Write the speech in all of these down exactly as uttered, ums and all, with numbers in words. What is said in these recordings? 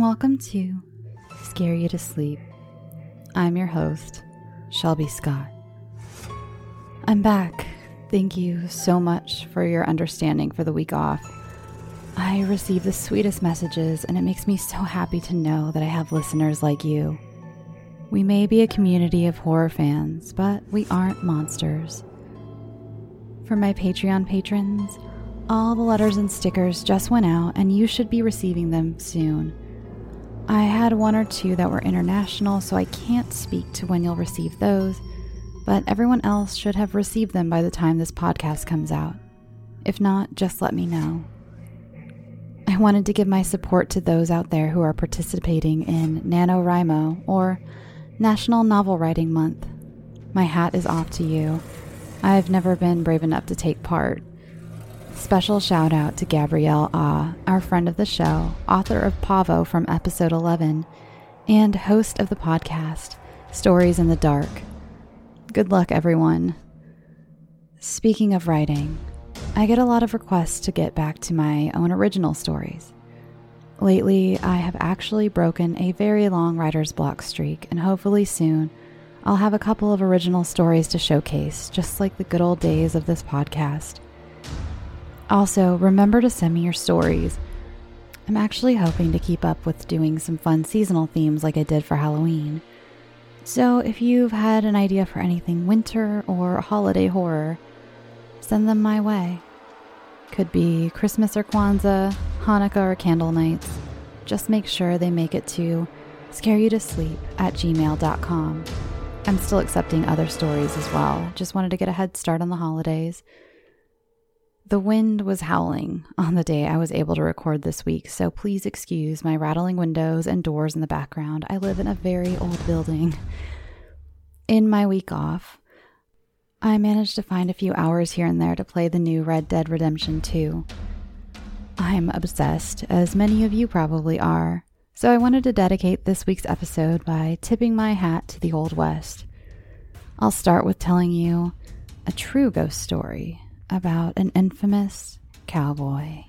and welcome to Scare You to Sleep. I'm your host, Shelby Scott. I'm back. Thank you so much for your understanding for the week off. I receive the sweetest messages, and it makes me so happy to know that I have listeners like you. We may be a community of horror fans, but we aren't monsters. For my Patreon patrons, all the letters and stickers just went out, and you should be receiving them soon. I had one or two that were international, so I can't speak to when you'll receive those, but everyone else should have received them by the time this podcast comes out. If not, just let me know. I wanted to give my support to those out there who are participating in NaNoWriMo, or National Novel Writing Month. My hat is off to you. I've never been brave enough to take part. Special shout out to Gabrielle Ah, our friend of the show, author of Pavo from episode eleven, and host of the podcast, Stories in the Dark. Good luck, everyone. Speaking of writing, I get a lot of requests to get back to my own original stories. Lately, I have actually broken a very long writer's block streak, and hopefully soon, I'll have a couple of original stories to showcase, just like the good old days of this podcast. Also, remember to send me your stories. I'm actually hoping to keep up with doing some fun seasonal themes like I did for Halloween. So if you've had an idea for anything winter or holiday horror, send them my way. Could be Christmas or Kwanzaa, Hanukkah or candle nights. Just make sure they make it to scareyoutosleep at gmail dot com. I'm still accepting other stories as well. Just wanted to get a head start on the holidays. The wind was howling on the day I was able to record this week, so please excuse my rattling windows and doors in the background. I live in a very old building. In my week off, I managed to find a few hours here and there to play the new Red Dead Redemption two. I'm obsessed, as many of you probably are, so I wanted to dedicate this week's episode by tipping my hat to the Old West. I'll start with telling you a true ghost story about an infamous cowboy.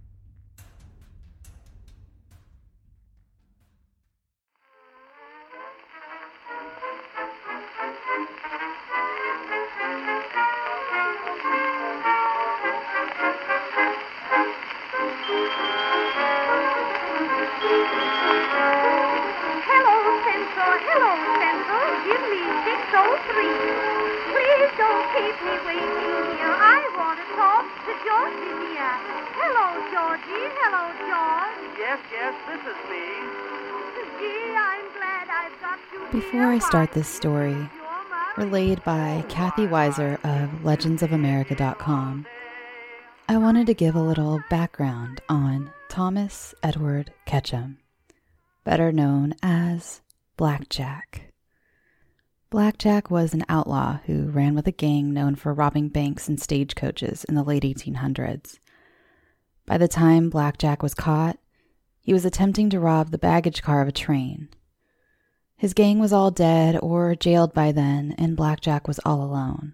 Hello, Central, hello, Central, give me six oh three. Please don't keep me waiting here. I want to talk to Georgie here. Hello, Georgie. Hello, George. Yes, yes, this is me. Gee, I'm glad I've got you Before here. I start this story, relayed by Kathy Weiser of legends of america dot com, I wanted to give a little background on Thomas Edward Ketchum, better known as Blackjack. Blackjack was an outlaw who ran with a gang known for robbing banks and stagecoaches in the late eighteen hundreds. By the time Blackjack was caught, he was attempting to rob the baggage car of a train. His gang was all dead or jailed by then, and Blackjack was all alone.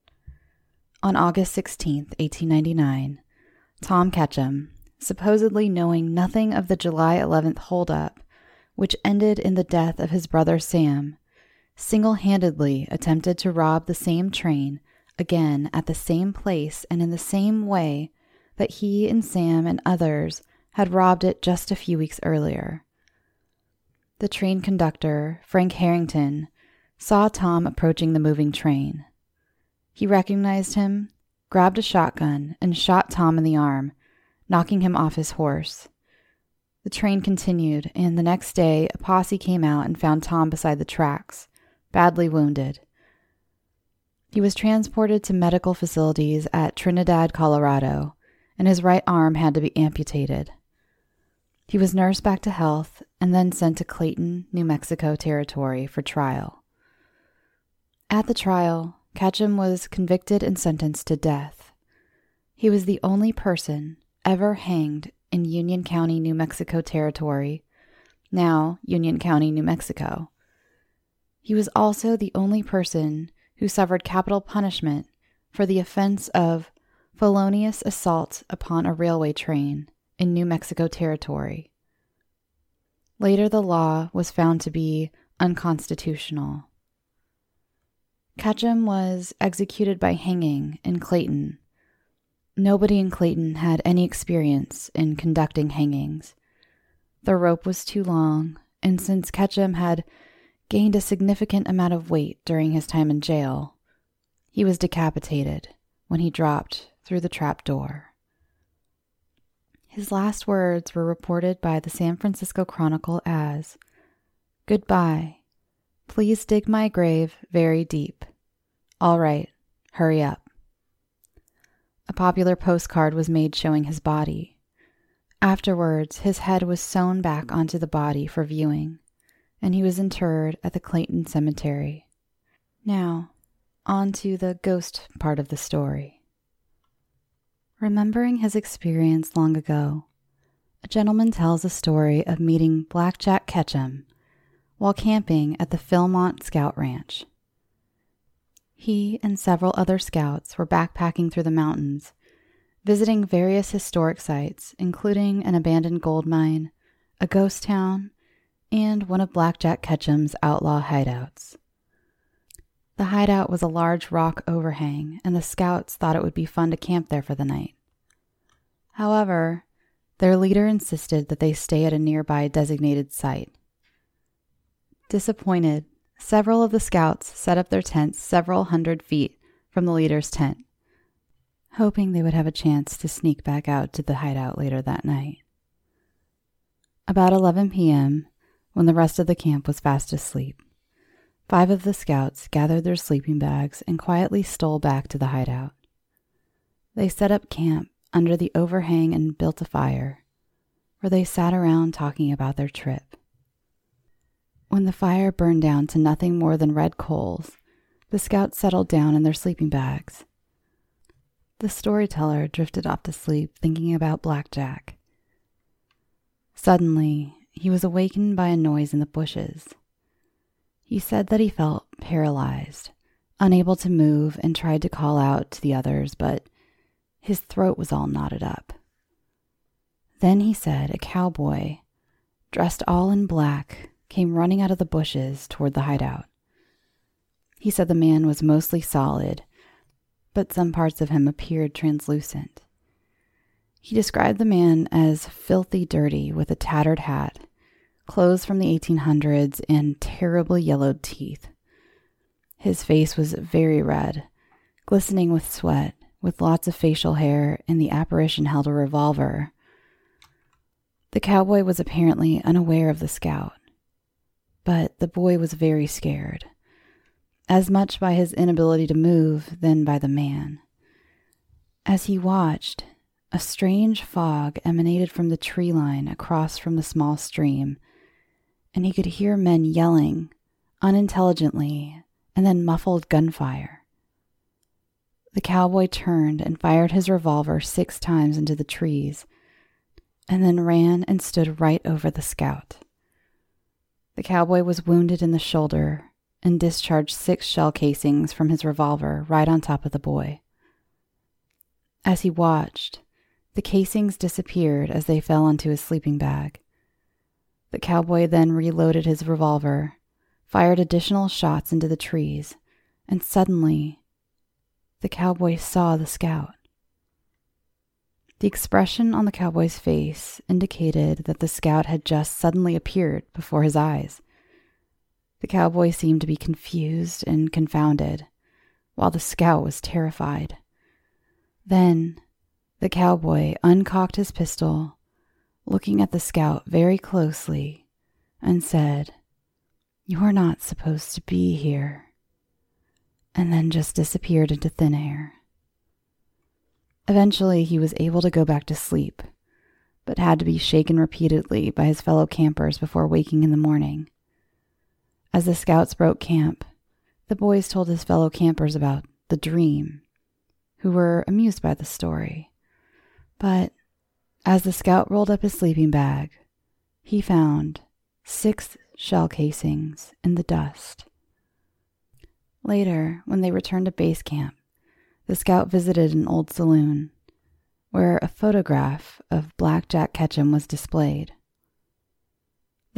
On August sixteenth, eighteen ninety-nine, Tom Ketchum, supposedly knowing nothing of the July eleventh holdup, which ended in the death of his brother Sam, single-handedly attempted to rob the same train again at the same place and in the same way that he and Sam and others had robbed it just a few weeks earlier. The train conductor, Frank Harrington, saw Tom approaching the moving train. He recognized him, grabbed a shotgun, and shot Tom in the arm, knocking him off his horse. The train continued, and the next day a posse came out and found Tom beside the tracks, badly wounded. He was transported to medical facilities at Trinidad, Colorado, and his right arm had to be amputated. He was nursed back to health and then sent to Clayton, New Mexico Territory for trial. At the trial, Ketchum was convicted and sentenced to death. He was the only person ever hanged in Union County, New Mexico Territory, now Union County, New Mexico. He was also the only person who suffered capital punishment for the offense of felonious assault upon a railway train in New Mexico Territory. Later, the law was found to be unconstitutional. Ketchum was executed by hanging in Clayton. Nobody in Clayton had any experience in conducting hangings. The rope was too long, and since Ketchum had gained a significant amount of weight during his time in jail, he was decapitated when he dropped through the trap door. His last words were reported by the San Francisco Chronicle as, "Goodbye. Please dig my grave very deep. All right, hurry up." A popular postcard was made showing his body. Afterwards, his head was sewn back onto the body for viewing, and he was interred at the Clayton Cemetery. Now, on to the ghost part of the story. Remembering his experience long ago, a gentleman tells a story of meeting Blackjack Ketchum while camping at the Philmont Scout Ranch. He and several other scouts were backpacking through the mountains, visiting various historic sites, including an abandoned gold mine, a ghost town, and one of Blackjack Ketchum's outlaw hideouts. The hideout was a large rock overhang, and the scouts thought it would be fun to camp there for the night. However, their leader insisted that they stay at a nearby designated site. Disappointed, several of the scouts set up their tents several hundred feet from the leader's tent, hoping they would have a chance to sneak back out to the hideout later that night. About eleven p.m., when the rest of the camp was fast asleep, five of the scouts gathered their sleeping bags and quietly stole back to the hideout. They set up camp under the overhang and built a fire, where they sat around talking about their trip. When the fire burned down to nothing more than red coals, the scouts settled down in their sleeping bags. The storyteller drifted off to sleep thinking about Blackjack. Suddenly, he was awakened by a noise in the bushes. He said that he felt paralyzed, unable to move, and tried to call out to the others, but his throat was all knotted up. Then he said a cowboy, dressed all in black, came running out of the bushes toward the hideout. He said the man was mostly solid, but some parts of him appeared translucent. He described the man as filthy dirty with a tattered hat, clothes from the eighteen hundreds, and terribly yellowed teeth. His face was very red, glistening with sweat, with lots of facial hair, and the apparition held a revolver. The cowboy was apparently unaware of the scout, but the boy was very scared, as much by his inability to move than by the man. As he watched, a strange fog emanated from the tree line across from the small stream, and he could hear men yelling unintelligently and then muffled gunfire. The cowboy turned and fired his revolver six times into the trees, and then ran and stood right over the scout. The cowboy was wounded in the shoulder and discharged six shell casings from his revolver right on top of the boy. As he watched, the casings disappeared as they fell onto his sleeping bag. The cowboy then reloaded his revolver, fired additional shots into the trees, and suddenly, the cowboy saw the scout. The expression on the cowboy's face indicated that the scout had just suddenly appeared before his eyes. The cowboy seemed to be confused and confounded, while the scout was terrified. Then, the cowboy uncocked his pistol, looking at the scout very closely, and said, "You're not supposed to be here," and then just disappeared into thin air. Eventually, he was able to go back to sleep, but had to be shaken repeatedly by his fellow campers before waking in the morning. As the scouts broke camp, the boys told his fellow campers about the dream, who were amused by the story. But as the scout rolled up his sleeping bag, he found six shell casings in the dust. Later, when they returned to base camp, the scout visited an old saloon, where a photograph of Blackjack Ketchum was displayed. The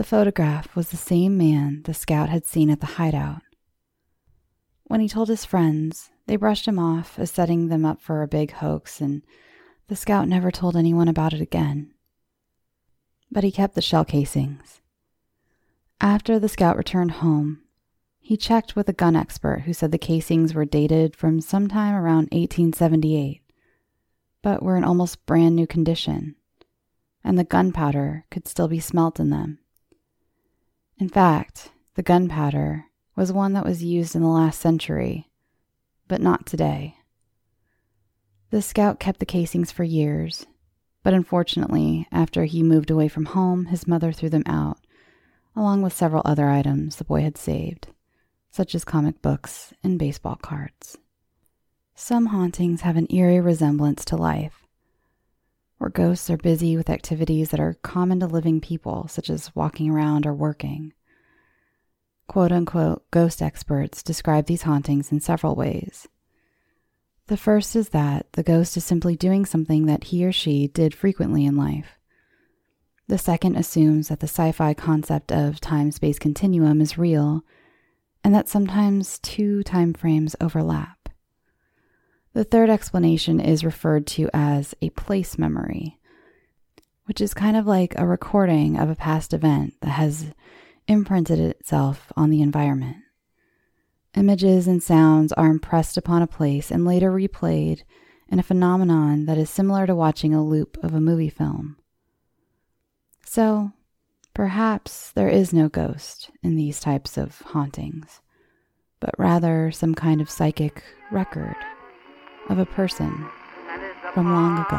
photograph was the same man the scout had seen at the hideout. When he told his friends, they brushed him off as setting them up for a big hoax, and the scout never told anyone about it again. But he kept the shell casings. After the scout returned home, he checked with a gun expert who said the casings were dated from sometime around eighteen seventy-eight, but were in almost brand new condition, and the gunpowder could still be smelt in them. In fact, the gunpowder was one that was used in the last century, but not today. The scout kept the casings for years, but unfortunately, after he moved away from home, his mother threw them out, along with several other items the boy had saved, such as comic books and baseball cards. Some hauntings have an eerie resemblance to life, where ghosts are busy with activities that are common to living people, such as walking around or working. Quote-unquote ghost experts describe these hauntings in several ways. The first is that the ghost is simply doing something that he or she did frequently in life. The second assumes that the sci-fi concept of time-space continuum is real, and that sometimes two time frames overlap. The third explanation is referred to as a place memory, which is kind of like a recording of a past event that has imprinted itself on the environment. Images and sounds are impressed upon a place and later replayed in a phenomenon that is similar to watching a loop of a movie film. So, perhaps there is no ghost in these types of hauntings, but rather some kind of psychic record of a person from long ago.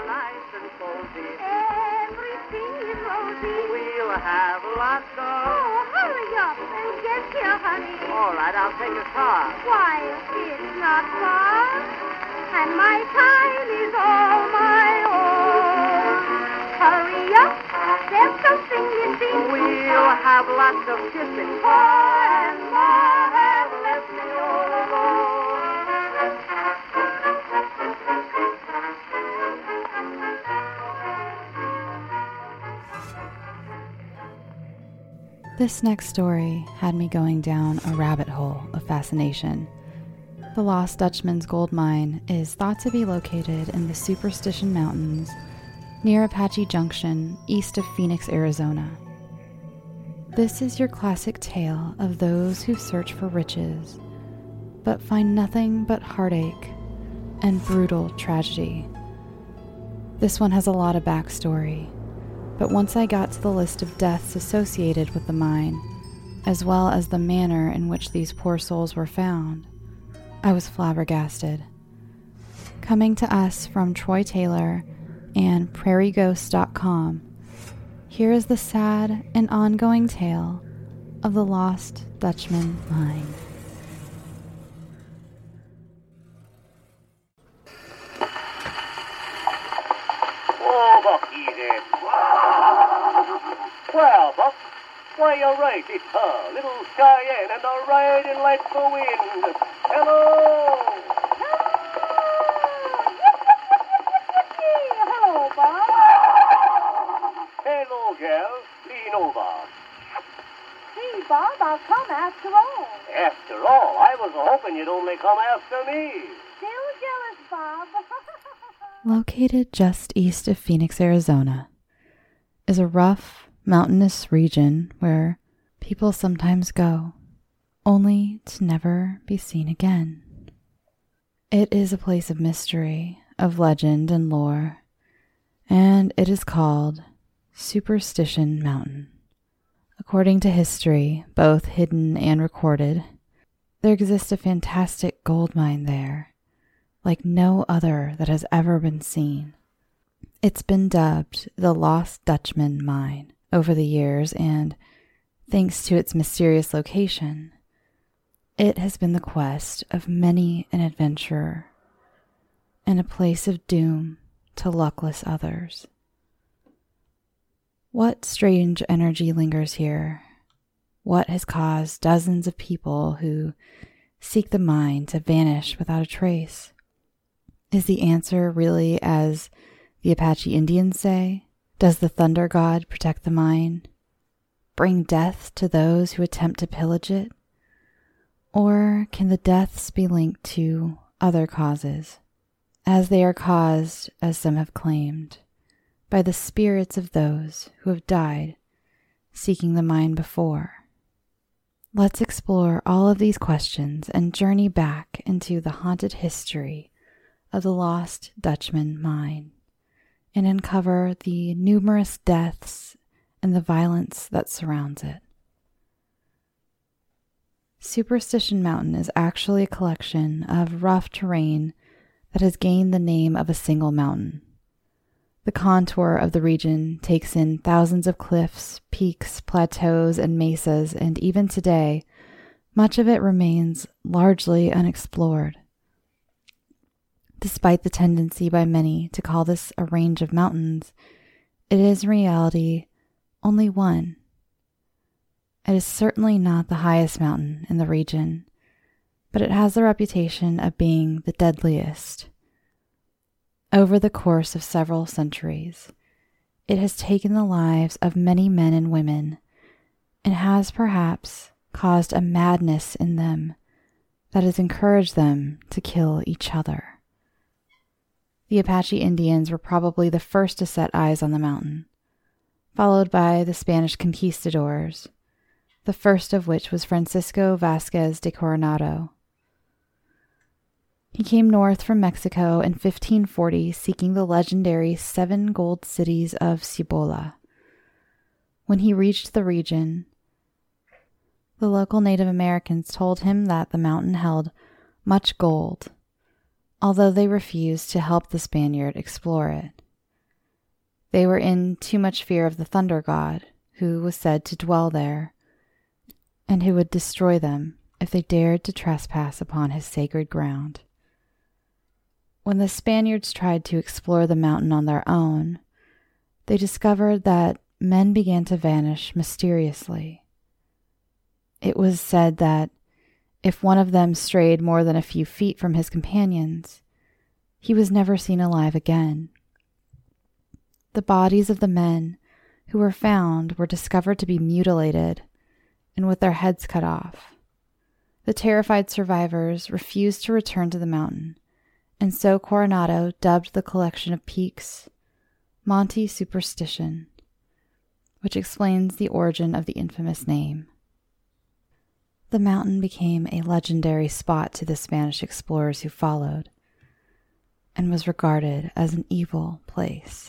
Everything is rosy. We'll have lots of... Oh, hurry up and get here, honey. All right, I'll take a car. Why, it's not far, and my time is all my own. Hurry up, there's something missing. We'll have lots of kissing. More and more have left me all alone. This next story had me going down a rabbit hole of fascination. The Lost Dutchman's gold mine is thought to be located in the Superstition Mountains near Apache Junction, east of Phoenix, Arizona. This is your classic tale of those who search for riches, but find nothing but heartache and brutal tragedy. This one has a lot of backstory, but once I got to the list of deaths associated with the mine, as well as the manner in which these poor souls were found, I was flabbergasted. Coming to us from Troy Taylor and prairie ghost dot com, here is the sad and ongoing tale of the Lost Dutchman mine. Oh, Buck, easy. Well, Buck, why, you're right. It's her, little Cheyenne, and the riding like the wind. Hello! Hello, Bob. Hello, girl. Lean over. Hey, Bob, I'll come after all. After all, I was hoping you'd only come after me. Still jealous, Bob. Located just east of Phoenix, Arizona, is a rough, mountainous region where people sometimes go, only to never be seen again. It is a place of mystery, of legend and lore, and it is called Superstition Mountain. According to history, both hidden and recorded, there exists a fantastic gold mine there, like no other that has ever been seen. It's been dubbed the Lost Dutchman Mine over the years, and thanks to its mysterious location, it has been the quest of many an adventurer and a place of doom to luckless others. What strange energy lingers here? What has caused dozens of people who seek the mine to vanish without a trace? Is the answer really, as the Apache Indians say, does the thunder god protect the mine? bring death to those who attempt to pillage it? Or can the deaths be linked to other causes, as they are caused, as some have claimed, by the spirits of those who have died seeking the mine before? Let's explore all of these questions and journey back into the haunted history of the Lost Dutchman mine and uncover the numerous deaths and the violence that surrounds it. Superstition Mountain is actually a collection of rough terrain that has gained the name of a single mountain. The contour of the region takes in thousands of cliffs, peaks, plateaus, and mesas, and even today, much of it remains largely unexplored. Despite the tendency by many to call this a range of mountains, it is in reality only one. It is certainly not the highest mountain in the region, but it has the reputation of being the deadliest. Over the course of several centuries, it has taken the lives of many men and women and has perhaps caused a madness in them that has encouraged them to kill each other. The Apache Indians were probably the first to set eyes on the mountain, followed by the Spanish conquistadors, the first of which was Francisco Vázquez de Coronado. He came north from Mexico in fifteen forty seeking the legendary seven gold cities of Cibola. When he reached the region, the local Native Americans told him that the mountain held much gold, although they refused to help the Spaniard explore it. They were in too much fear of the thunder god, who was said to dwell there, and who would destroy them if they dared to trespass upon his sacred ground. When the Spaniards tried to explore the mountain on their own, they discovered that men began to vanish mysteriously. It was said that if one of them strayed more than a few feet from his companions, he was never seen alive again. The bodies of the men who were found were discovered to be mutilated and with their heads cut off. The terrified survivors refused to return to the mountain, and so Coronado dubbed the collection of peaks Monte Superstition, which explains the origin of the infamous name. The mountain became a legendary spot to the Spanish explorers who followed, and was regarded as an evil place.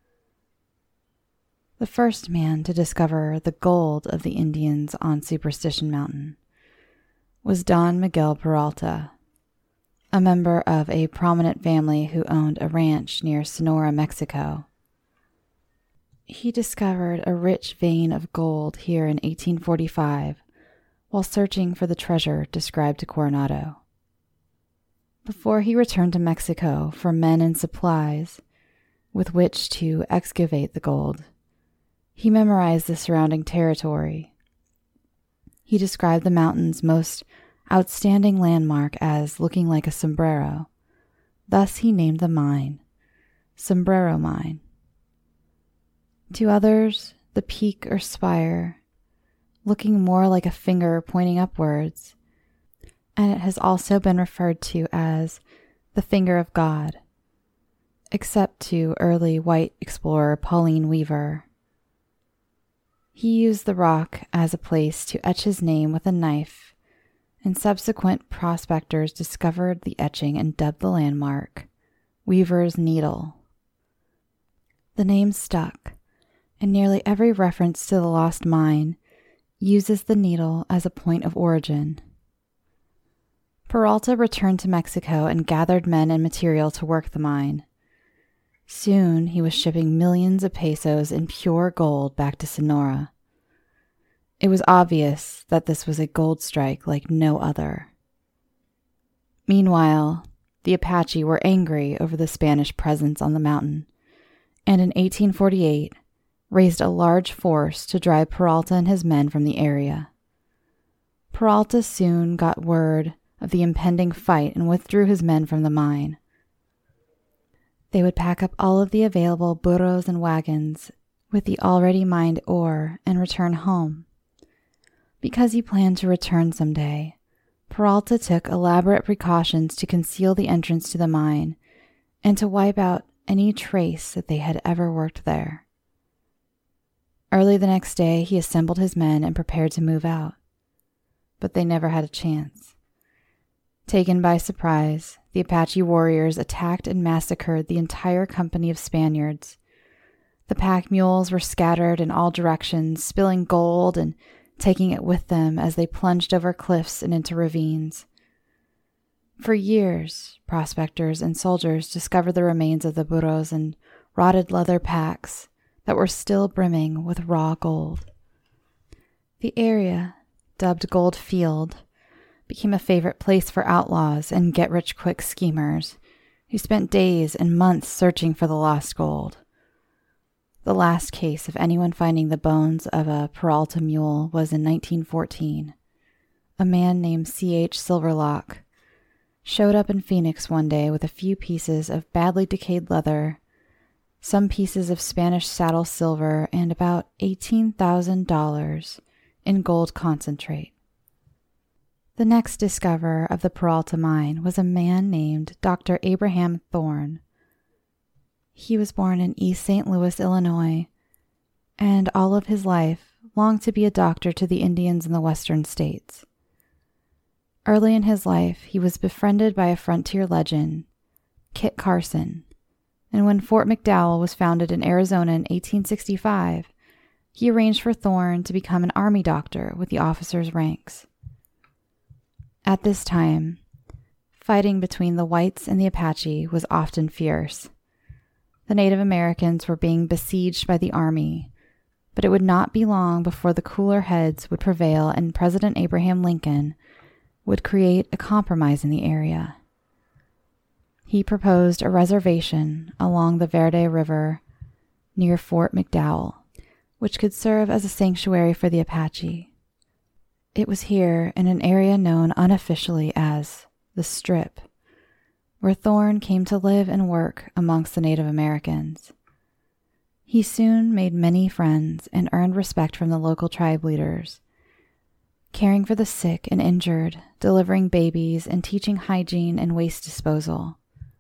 The first man to discover the gold of the Indians on Superstition Mountain was Don Miguel Peralta, a member of a prominent family who owned a ranch near Sonora, Mexico. He discovered a rich vein of gold here in eighteen forty-five while searching for the treasure described to Coronado. Before he returned to Mexico for men and supplies with which to excavate the gold, he memorized the surrounding territory. He described the mountain's most outstanding landmark as looking like a sombrero. Thus he named the mine Sombrero Mine. To others, the peak or spire, looking more like a finger pointing upwards, and it has also been referred to as the Finger of God, except to early white explorer Pauline Weaver. He used the rock as a place to etch his name with a knife, and subsequent prospectors discovered the etching and dubbed the landmark Weaver's Needle. The name stuck, and nearly every reference to the lost mine uses the needle as a point of origin. Peralta returned to Mexico and gathered men and material to work the mine. Soon he was shipping millions of pesos in pure gold back to Sonora. It was obvious that this was a gold strike like no other. Meanwhile, the Apache were angry over the Spanish presence on the mountain, and in eighteen forty-eight raised a large force to drive Peralta and his men from the area. Peralta soon got word of the impending fight and withdrew his men from the mine. They would pack up all of the available burros and wagons with the already mined ore and return home. Because he planned to return someday, Peralta took elaborate precautions to conceal the entrance to the mine and to wipe out any trace that they had ever worked there. Early the next day, he assembled his men and prepared to move out, but they never had a chance. Taken by surprise, the Apache warriors attacked and massacred the entire company of Spaniards. The pack mules were scattered in all directions, spilling gold and taking it with them as they plunged over cliffs and into ravines. For years, prospectors and soldiers discovered the remains of the burros and rotted leather packs that were still brimming with raw gold. The area, dubbed Gold Field, became a favorite place for outlaws and get-rich-quick schemers who spent days and months searching for the lost gold. The last case of anyone finding the bones of a Peralta mule was in nineteen fourteen. A man named C H Silverlock showed up in Phoenix one day with a few pieces of badly decayed leather, some pieces of Spanish saddle silver, and about eighteen thousand dollars in gold concentrate. The next discoverer of the Peralta mine was a man named Doctor Abraham Thorne. He was born in East Saint Louis, Illinois, and all of his life longed to be a doctor to the Indians in the western states. Early in his life, he was befriended by a frontier legend, Kit Carson, and when Fort McDowell was founded in Arizona in eighteen sixty-five, he arranged for Thorne to become an army doctor with the officers' ranks. At this time, fighting between the whites and the Apache was often fierce. The Native Americans were being besieged by the army, but it would not be long before the cooler heads would prevail and President Abraham Lincoln would create a compromise in the area. He proposed a reservation along the Verde River near Fort McDowell, which could serve as a sanctuary for the Apache. It was here, in an area known unofficially as the Strip, where Thorne came to live and work amongst the Native Americans. He soon made many friends and earned respect from the local tribe leaders, caring for the sick and injured, delivering babies, and teaching hygiene and waste disposal.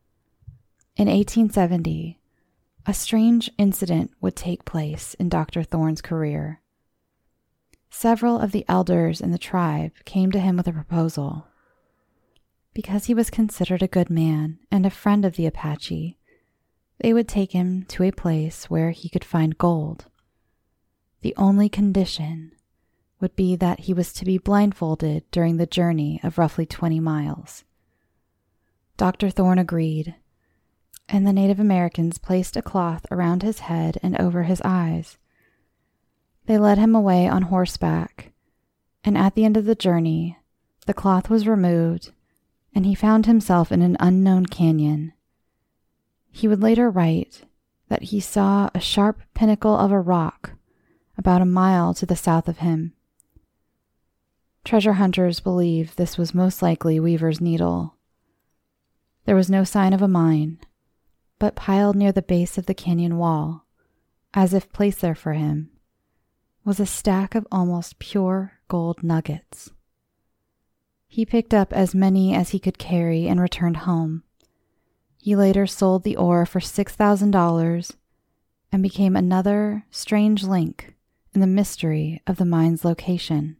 In eighteen seventy, a strange incident would take place in Doctor Thorne's career. Several of the elders in the tribe came to him with a proposal. Because he was considered a good man and a friend of the Apache, they would take him to a place where he could find gold. The only condition would be that he was to be blindfolded during the journey of roughly twenty miles. Doctor Thorne agreed, and the Native Americans placed a cloth around his head and over his eyes. They led him away on horseback, and at the end of the journey, the cloth was removed, and he found himself in an unknown canyon. He would later write that he saw a sharp pinnacle of a rock about a mile to the south of him. Treasure hunters believe this was most likely Weaver's Needle. There was no sign of a mine, but piled near the base of the canyon wall, as if placed there for him, was a stack of almost pure gold nuggets. He picked up as many as he could carry and returned home. He later sold the ore for six thousand dollars and became another strange link in the mystery of the mine's location.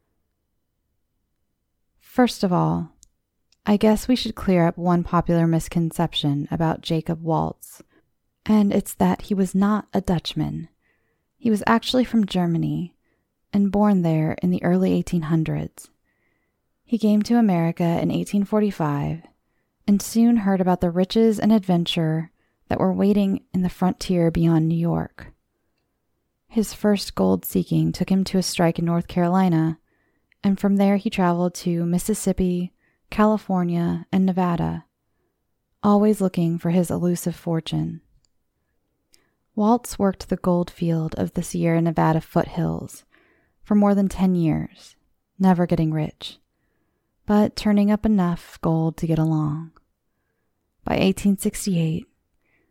First of all, I guess we should clear up one popular misconception about Jacob Waltz, and it's that he was not a Dutchman. He was actually from Germany and born there in the early eighteen hundreds. He came to America in eighteen forty-five and soon heard about the riches and adventure that were waiting in the frontier beyond New York. His first gold seeking took him to a strike in North Carolina, and from there he traveled to Mississippi, California, and Nevada, always looking for his elusive fortune. Waltz worked the gold field of the Sierra Nevada foothills for more than ten years, never getting rich, but turning up enough gold to get along. By eighteen sixty-eight,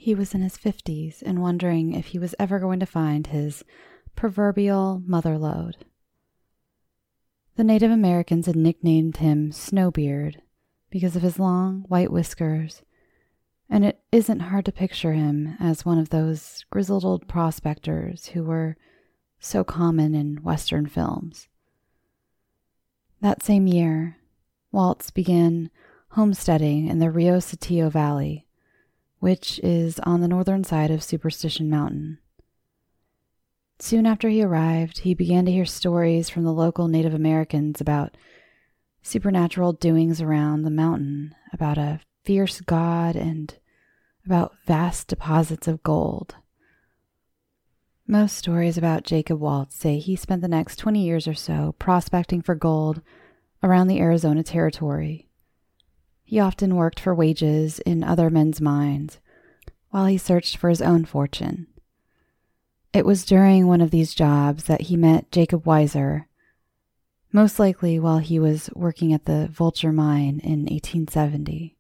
He was in his fifties and wondering if he was ever going to find his proverbial mother lode. The Native Americans had nicknamed him Snowbeard because of his long white whiskers, and it isn't hard to picture him as one of those grizzled old prospectors who were so common in Western films. That same year, Waltz began homesteading in the Rio Saltillo Valley, which is on the northern side of Superstition Mountain. Soon after he arrived, he began to hear stories from the local Native Americans about supernatural doings around the mountain, about a fierce god, and about vast deposits of gold. Most stories about Jacob Waltz say he spent the next twenty years or so prospecting for gold around the Arizona Territory. He often worked for wages in other men's mines while he searched for his own fortune. It was during one of these jobs that he met Jacob Weiser, most likely while he was working at the Vulture Mine in eighteen seventy.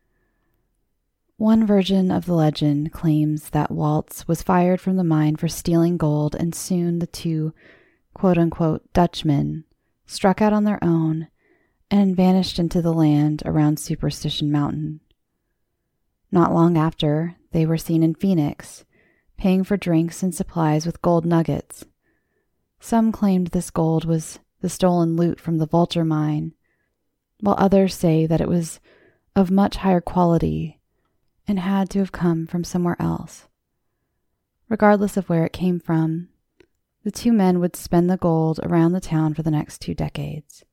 One version of the legend claims that Waltz was fired from the mine for stealing gold, and soon the two quote-unquote Dutchmen struck out on their own and vanished into the land around Superstition Mountain. Not long after, they were seen in Phoenix, paying for drinks and supplies with gold nuggets. Some claimed this gold was the stolen loot from the Vulture Mine, while others say that it was of much higher quality and had to have come from somewhere else. Regardless of where it came from, the two men would spend the gold around the town for the next two decades.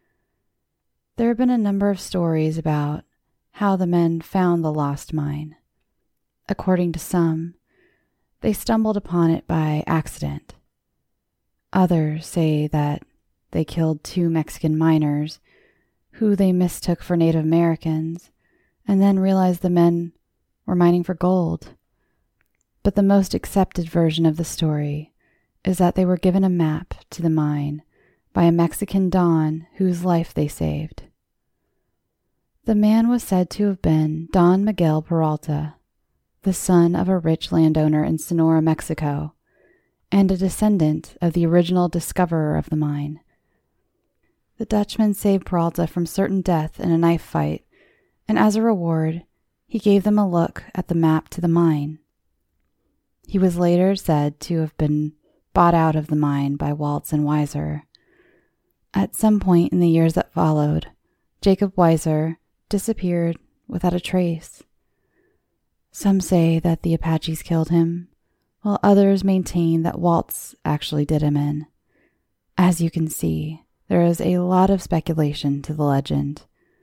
There have been a number of stories about how the men found the lost mine. According to some, they stumbled upon it by accident. Others say that they killed two Mexican miners who they mistook for Native Americans and then realized the men were mining for gold. But the most accepted version of the story is that they were given a map to the mine by a Mexican Don whose life they saved. The man was said to have been Don Miguel Peralta, the son of a rich landowner in Sonora, Mexico, and a descendant of the original discoverer of the mine. The Dutchman saved Peralta from certain death in a knife fight, and as a reward, he gave them a look at the map to the mine. He was later said to have been bought out of the mine by Waltz and Weiser. At some point in the years that followed, Jacob Weiser disappeared without a trace. Some say that the Apaches killed him, while others maintain that Waltz actually did him in. As you can see, there is a lot of speculation to the legend.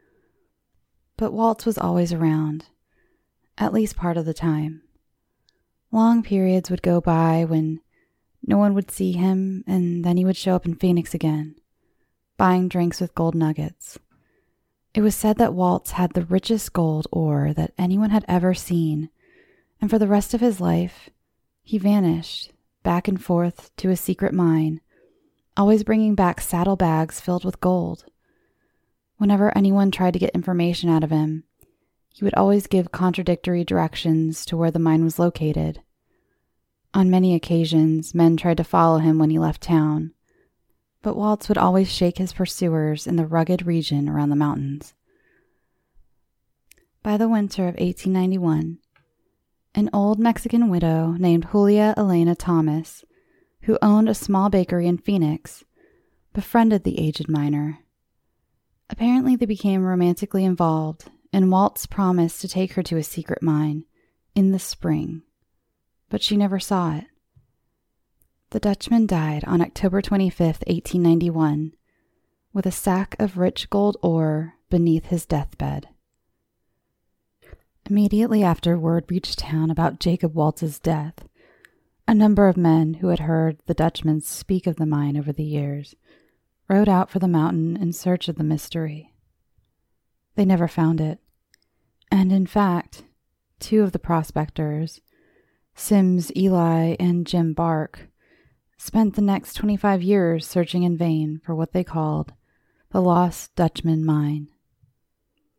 But Waltz was always around, at least part of the time. Long periods would go by when no one would see him, and then he would show up in Phoenix again, buying drinks with gold nuggets. It was said that Waltz had the richest gold ore that anyone had ever seen, and for the rest of his life, he vanished back and forth to a secret mine, always bringing back saddlebags filled with gold. Whenever anyone tried to get information out of him, he would always give contradictory directions to where the mine was located. On many occasions, men tried to follow him when he left town, but Waltz would always shake his pursuers in the rugged region around the mountains. By the winter of eighteen ninety-one, an old Mexican widow named Julia Elena Thomas, who owned a small bakery in Phoenix, befriended the aged miner. Apparently they became romantically involved, and Waltz promised to take her to a secret mine in the spring, but she never saw it. The Dutchman died on October twenty-fifth, eighteen ninety-one, with a sack of rich gold ore beneath his deathbed. Immediately after word reached town about Jacob Waltz's death, a number of men who had heard the Dutchman speak of the mine over the years rode out for the mountain in search of the mystery. They never found it, and in fact, two of the prospectors, Sims Eli and Jim Bark, spent the next twenty-five years searching in vain for what they called the Lost Dutchman Mine.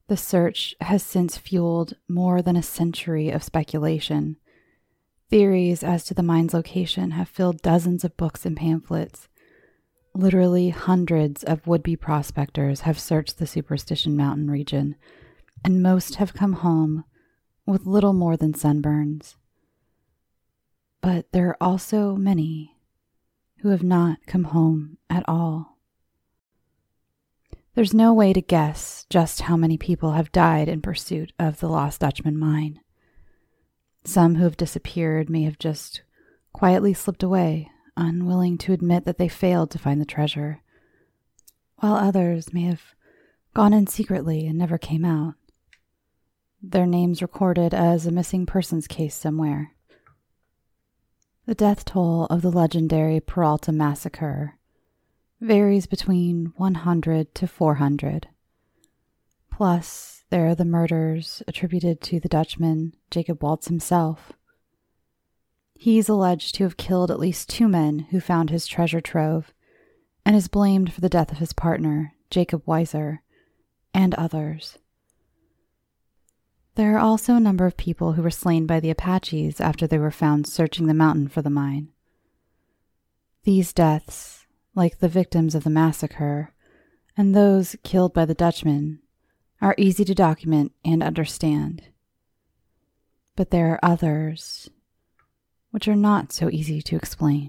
The search has since fueled more than a century of speculation. Theories as to the mine's location have filled dozens of books and pamphlets. Literally hundreds of would-be prospectors have searched the Superstition Mountain region, and most have come home with little more than sunburns. But there are also many who have not come home at all. There's no way to guess just how many people have died in pursuit of the Lost Dutchman mine. Some who have disappeared may have just quietly slipped away, unwilling to admit that they failed to find the treasure, while others may have gone in secretly and never came out, their names recorded as a missing persons case somewhere. The death toll of the legendary Peralta massacre varies between one hundred to four hundred. Plus, there are the murders attributed to the Dutchman, Jacob Waltz himself. He's alleged to have killed at least two men who found his treasure trove, and is blamed for the death of his partner, Jacob Weiser, and others. There are also a number of people who were slain by the Apaches after they were found searching the mountain for the mine. These deaths, like the victims of the massacre, and those killed by the Dutchman, are easy to document and understand. But there are others which are not so easy to explain.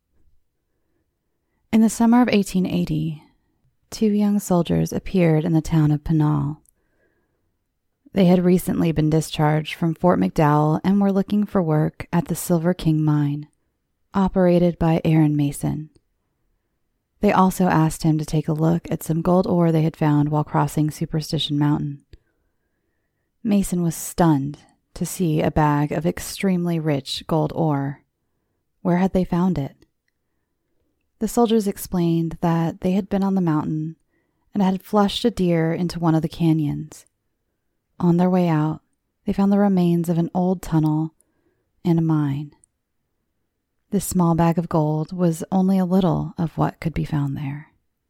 In the summer of eighteen eighty, two young soldiers appeared in the town of Pinal. They had recently been discharged from Fort McDowell and were looking for work at the Silver King mine, operated by Aaron Mason. They also asked him to take a look at some gold ore they had found while crossing Superstition Mountain. Mason was stunned to see a bag of extremely rich gold ore. Where had they found it? The soldiers explained that they had been on the mountain and had flushed a deer into one of the canyons. On their way out, they found the remains of an old tunnel and a mine. This small bag of gold was only a little of what could be found there.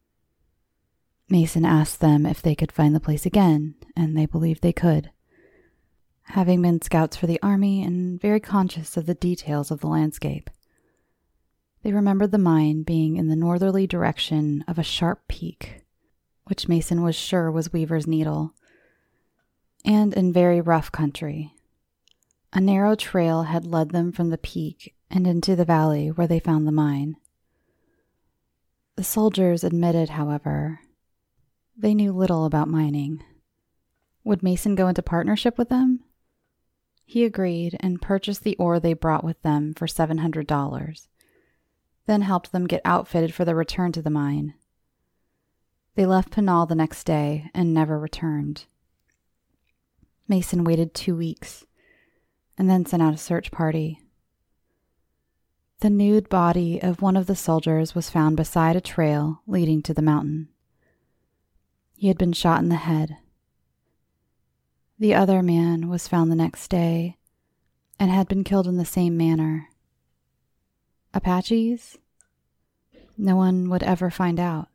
Mason asked them if they could find the place again, and they believed they could. Having been scouts for the army and very conscious of the details of the landscape, they remembered the mine being in the northerly direction of a sharp peak, which Mason was sure was Weaver's Needle, and in very rough country. A narrow trail had led them from the peak and into the valley where they found the mine. The soldiers admitted, however, they knew little about mining. Would Mason go into partnership with them? He agreed and purchased the ore they brought with them for seven hundred dollars, then helped them get outfitted for their return to the mine. They left Pinal the next day and never returned. Mason waited two weeks and then sent out a search party. The nude body of one of the soldiers was found beside a trail leading to the mountain. He had been shot in the head. The other man was found the next day and had been killed in the same manner. Apaches? No one would ever find out.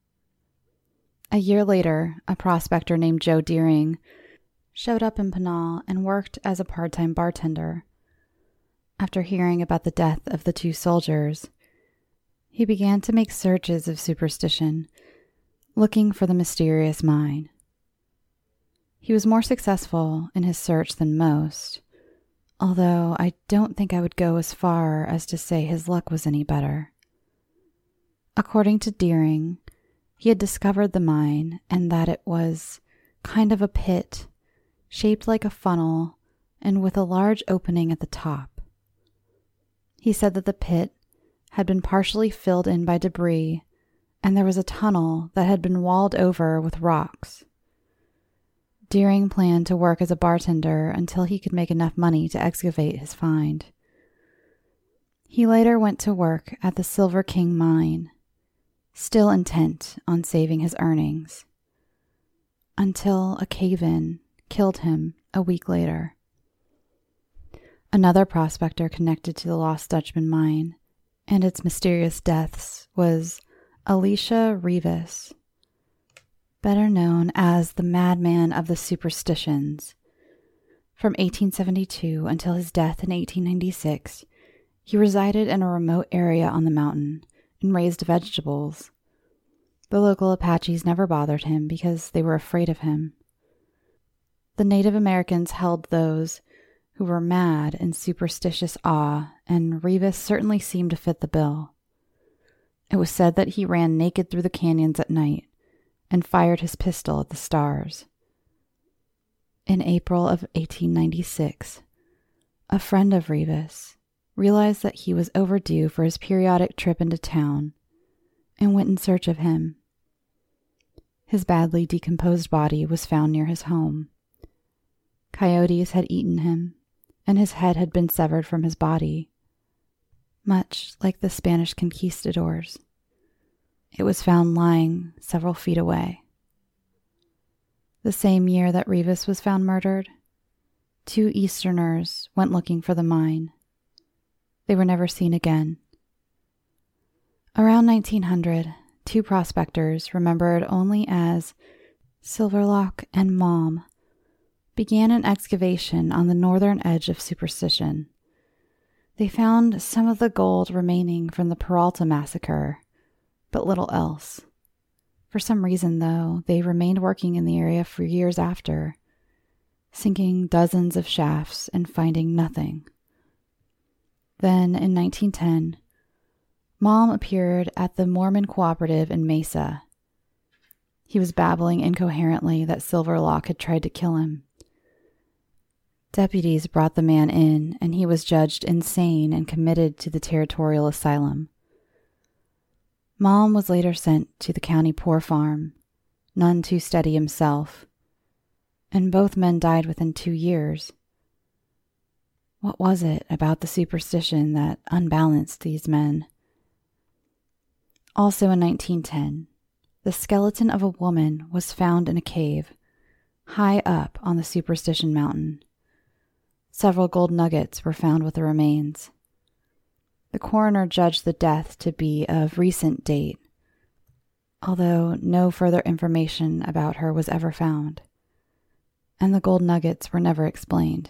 A year later, a prospector named Joe Deering showed up in Pinal and worked as a part-time bartender. After hearing about the death of the two soldiers, he began to make searches of Superstition, looking for the mysterious mine. He was more successful in his search than most, although I don't think I would go as far as to say his luck was any better. According to Deering, he had discovered the mine and that it was kind of a pit, shaped like a funnel and with a large opening at the top. He said that the pit had been partially filled in by debris, and there was a tunnel that had been walled over with rocks. Deering planned to work as a bartender until he could make enough money to excavate his find. He later went to work at the Silver King mine, still intent on saving his earnings, until a cave-in killed him a week later. Another prospector connected to the Lost Dutchman mine and its mysterious deaths was Alicia Rivas. better known as the Madman of the Superstitions. From eighteen seventy-two until his death in eighteen ninety-six, he resided in a remote area on the mountain and raised vegetables. The local Apaches never bothered him because they were afraid of him. The Native Americans held those who were mad in superstitious awe, and Rivas certainly seemed to fit the bill. It was said that he ran naked through the canyons at night and fired his pistol at the stars. In April of eighteen ninety-six, a friend of Rivas realized that he was overdue for his periodic trip into town and went in search of him. His badly decomposed body was found near his home. Coyotes had eaten him, and his head had been severed from his body, much like the Spanish conquistadors. It was found lying several feet away. The same year that Rivas was found murdered, two Easterners went looking for the mine. They were never seen again. Around nineteen hundred, two prospectors, remembered only as Silverlock and Mom, began an excavation on the northern edge of Superstition. They found some of the gold remaining from the Peralta massacre, but little else. For some reason, though, they remained working in the area for years after, sinking dozens of shafts and finding nothing. Then, in nineteen ten, Mom appeared at the Mormon Cooperative in Mesa. He was babbling incoherently that Silverlock had tried to kill him. Deputies brought the man in, and he was judged insane and committed to the territorial asylum. Mom was later sent to the county poor farm, none too steady himself, and both men died within two years. What was it about the superstition that unbalanced these men? Also in nineteen ten, the skeleton of a woman was found in a cave, high up on the Superstition Mountain. Several gold nuggets were found with the remains. The coroner judged the death to be of recent date, although no further information about her was ever found, and the gold nuggets were never explained.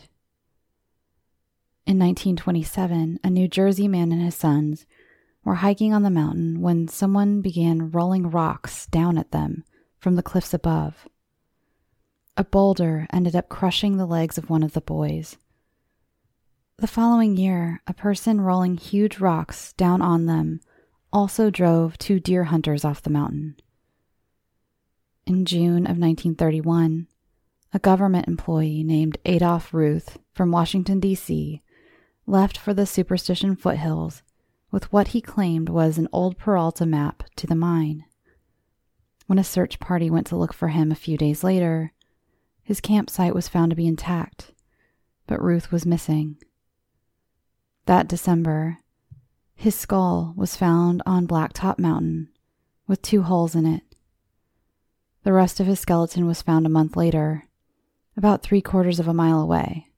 In nineteen twenty-seven, a New Jersey man and his sons were hiking on the mountain when someone began rolling rocks down at them from the cliffs above. A boulder ended up crushing the legs of one of the boys. The following year, a person rolling huge rocks down on them also drove two deer hunters off the mountain. In June of nineteen thirty-one, a government employee named Adolph Ruth from Washington, D C, left for the Superstition foothills with what he claimed was an old Peralta map to the mine. When a search party went to look for him a few days later, his campsite was found to be intact, but Ruth was missing. That December, his skull was found on Blacktop Mountain with two holes in it. The rest of his skeleton was found a month later, about three quarters of a mile away.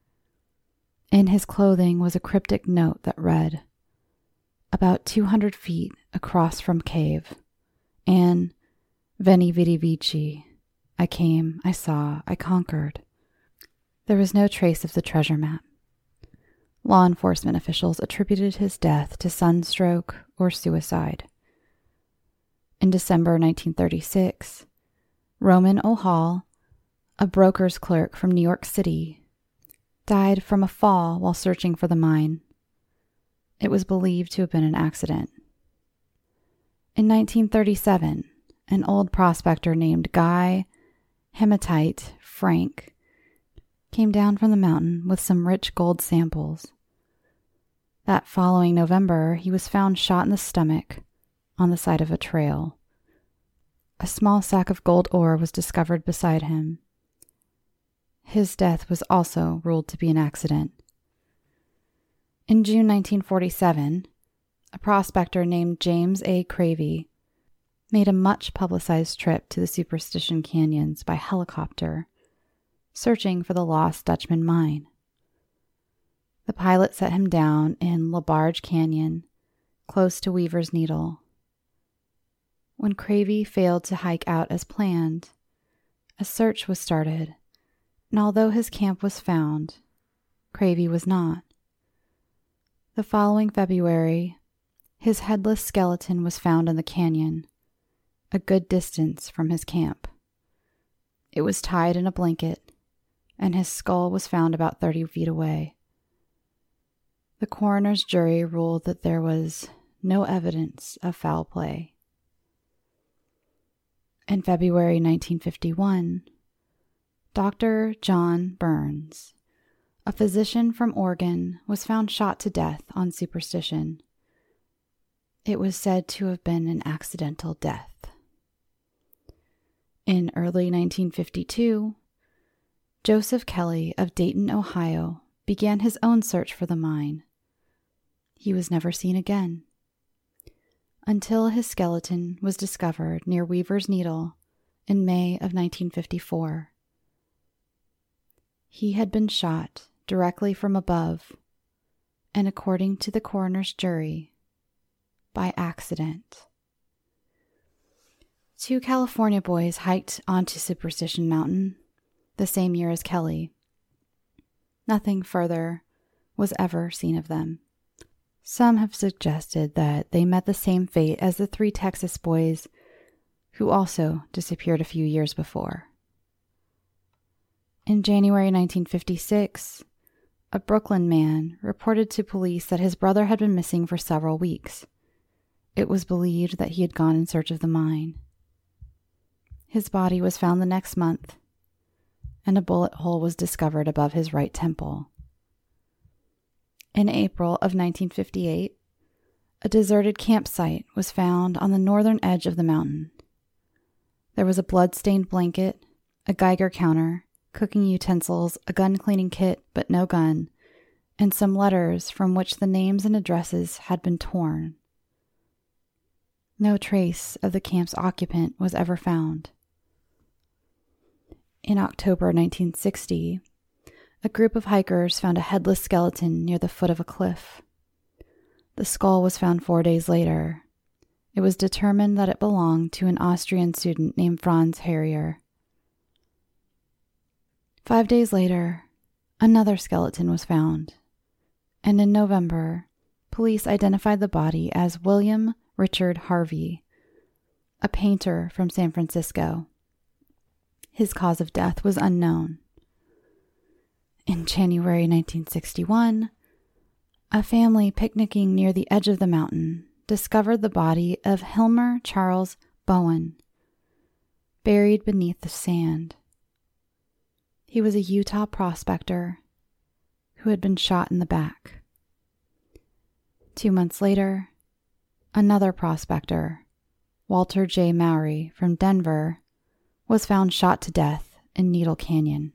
In his clothing was a cryptic note that read, "About two hundred feet across from cave, and Veni Vidi Vici, I came, I saw, I conquered." There was no trace of the treasure map. Law enforcement officials attributed his death to sunstroke or suicide. In December nineteen thirty-six, Roman O'Hall, a broker's clerk from New York City, died from a fall while searching for the mine. It was believed to have been an accident. In nineteen thirty-seven, an old prospector named Guy Hematite Frank came down from the mountain with some rich gold samples. That following November, he was found shot in the stomach on the side of a trail. A small sack of gold ore was discovered beside him. His death was also ruled to be an accident. In June nineteen forty-seven, a prospector named James A. Cravey made a much-publicized trip to the Superstition Canyons by helicopter, searching for the lost Dutchman mine. The pilot set him down in LaBarge Canyon, close to Weaver's Needle. When Cravey failed to hike out as planned, a search was started, and although his camp was found, Cravey was not. The following February, his headless skeleton was found in the canyon, a good distance from his camp. It was tied in a blanket, and his skull was found about thirty feet away. The coroner's jury ruled that there was no evidence of foul play. In February nineteen fifty-one, Doctor John Burns, a physician from Oregon, was found shot to death on superstition. It was said to have been an accidental death. In early nineteen fifty-two, Joseph Kelly of Dayton, Ohio, began his own search for the mine. He was never seen again, until his skeleton was discovered near Weaver's Needle in May of nineteen fifty-four. He had been shot directly from above, and according to the coroner's jury, by accident. Two California boys hiked onto Superstition Mountain the same year as Kelly. Nothing further was ever seen of them. Some have suggested that they met the same fate as the three Texas boys who also disappeared a few years before. In January nineteen fifty-six, a Brooklyn man reported to police that his brother had been missing for several weeks. It was believed that he had gone in search of the mine. His body was found the next month, and a bullet hole was discovered above his right temple. In April of nineteen fifty-eight, a deserted campsite was found on the northern edge of the mountain. There was a blood-stained blanket, a Geiger counter, cooking utensils, a gun-cleaning kit, but no gun, and some letters from which the names and addresses had been torn. No trace of the camp's occupant was ever found. In October nineteen sixty, a group of hikers found a headless skeleton near the foot of a cliff. The skull was found four days later. It was determined that it belonged to an Austrian student named Franz Harrier. Five days later, another skeleton was found, and in November, police identified the body as William Richard Harvey, a painter from San Francisco. His cause of death was unknown. In January nineteen sixty-one, a family picnicking near the edge of the mountain discovered the body of Hilmer Charles Bowen, buried beneath the sand. He was a Utah prospector who had been shot in the back. Two months later, another prospector, Walter J. Mowry from Denver, was found shot to death in Needle Canyon.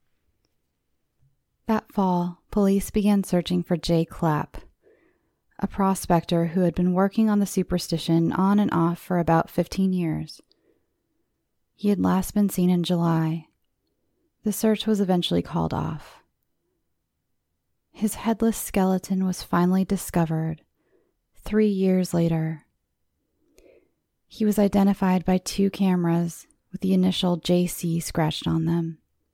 That fall, police began searching for Jay Clapp, a prospector who had been working on the Superstition on and off for about fifteen years. He had last been seen in July. The search was eventually called off. His headless skeleton was finally discovered three years later. He was identified by two cameras with the initial J C scratched on them.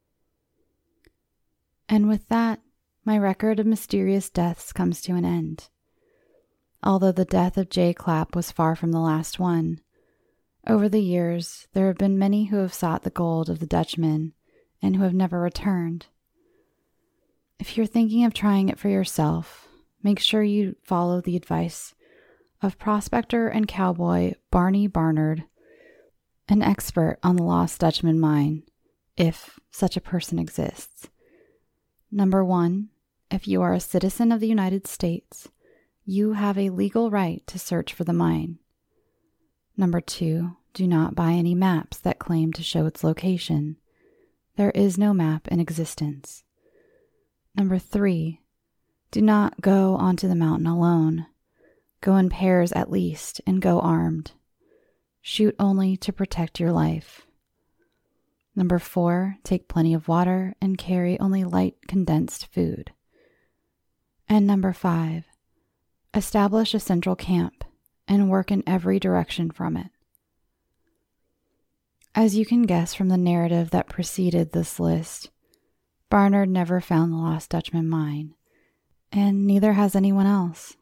And with that, my record of mysterious deaths comes to an end. Although the death of Jay Clapp was far from the last one, over the years there have been many who have sought the gold of the Dutchman and who have never returned. If you're thinking of trying it for yourself, make sure you follow the advice of prospector and cowboy Barney Barnard, an expert on the Lost Dutchman mine, if such a person exists. Number one, if you are a citizen of the United States, you have a legal right to search for the mine. Number two, do not buy any maps that claim to show its location. There is no map in existence. Number three, do not go onto the mountain alone. Go in pairs at least and go armed. Shoot only to protect your life. Number four, take plenty of water and carry only light condensed food. And number five, establish a central camp and work in every direction from it. As you can guess from the narrative that preceded this list, Barnard never found the Lost Dutchman mine, and neither has anyone else.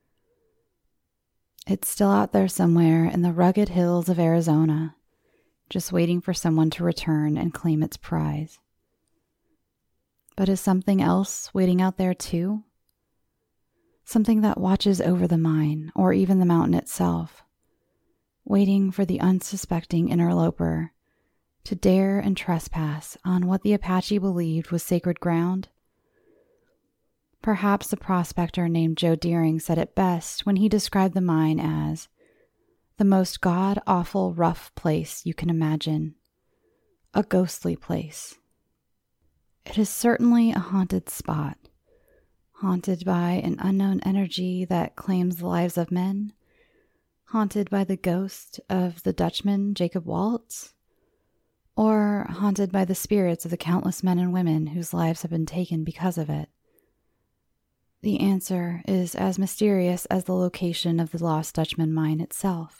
It's still out there somewhere in the rugged hills of Arizona, just waiting for someone to return and claim its prize. But is something else waiting out there too? Something that watches over the mine, or even the mountain itself, waiting for the unsuspecting interloper to dare and trespass on what the Apache believed was sacred ground? Perhaps the prospector named Joe Deering said it best when he described the mine as the most god-awful rough place you can imagine, a ghostly place. It is certainly a haunted spot, haunted by an unknown energy that claims the lives of men, haunted by the ghost of the Dutchman Jacob Waltz, or haunted by the spirits of the countless men and women whose lives have been taken because of it. The answer is as mysterious as the location of the Lost Dutchman mine itself.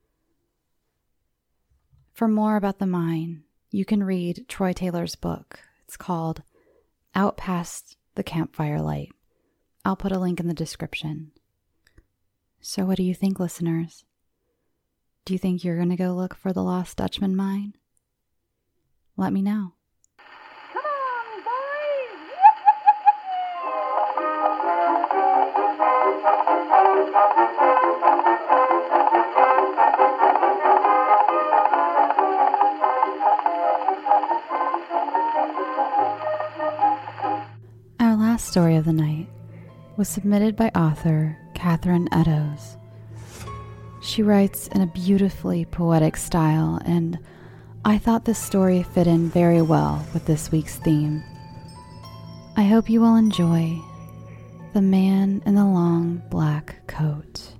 For more about the mine, you can read Troy Taylor's book. It's called Out Past the Campfire Light. I'll put a link in the description. So what do you think, listeners? Do you think you're going to go look for the Lost Dutchman mine? Let me know. Come on, boys! Our last story of the night was submitted by author Catherine Eddowes. She writes in a beautifully poetic style, and I thought this story fit in very well with this week's theme. I hope you will enjoy The Man in the Long Black Coat.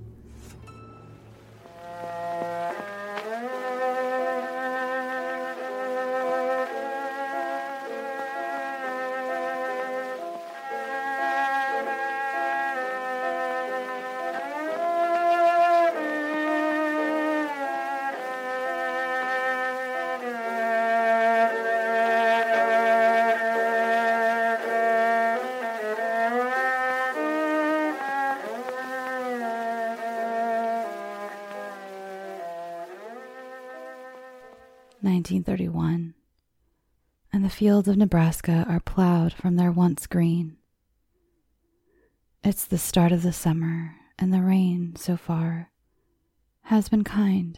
nineteen thirty-one, and the fields of Nebraska are plowed from their once green. It's the start of the summer, and the rain, so far, has been kind.